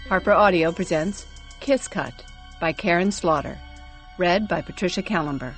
Harper Audio presents Kiss Cut by Karen Slaughter, read by Patricia Callenber.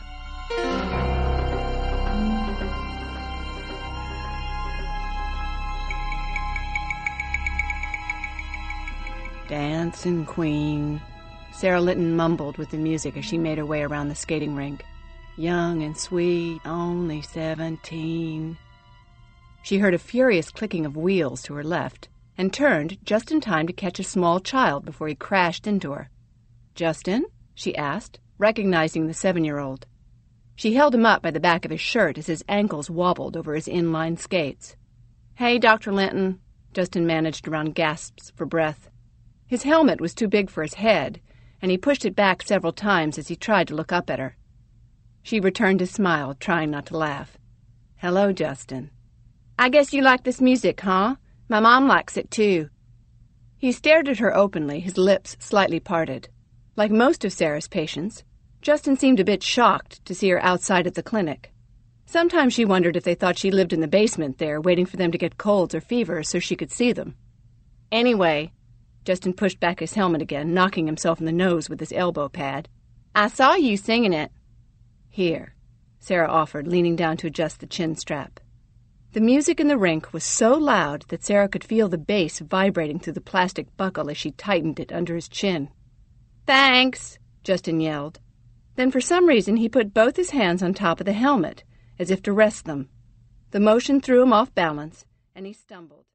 Dancing Queen, Sarah Litton mumbled with the music as she made her way around the skating rink. Young and sweet, only 17. She heard a furious clicking of wheels to her left and turned just in time to catch a small child before he crashed into her. "Justin?" she asked, recognizing the 7-year-old. She held him up by the back of his shirt as his ankles wobbled over his inline skates. "Hey, Dr. Linton," Justin managed around gasps for breath. His helmet was too big for his head, and he pushed it back several times as he tried to look up at her. She returned his smile, trying not to laugh. "Hello, Justin. I guess you like this music, huh? My mom likes it, too." He stared at her openly, his lips slightly parted. Like most of Sarah's patients, Justin seemed a bit shocked to see her outside at the clinic. Sometimes she wondered if they thought she lived in the basement there, waiting for them to get colds or fevers so she could see them. "Anyway," Justin pushed back his helmet again, knocking himself in the nose with his elbow pad, "I saw you singing it." "Here," Sarah offered, leaning down to adjust the chin strap. The music in the rink was so loud that Sarah could feel the bass vibrating through the plastic buckle as she tightened it under his chin. "Thanks," Justin yelled. Then for some reason he put both his hands on top of the helmet, as if to rest them. The motion threw him off balance, and he stumbled.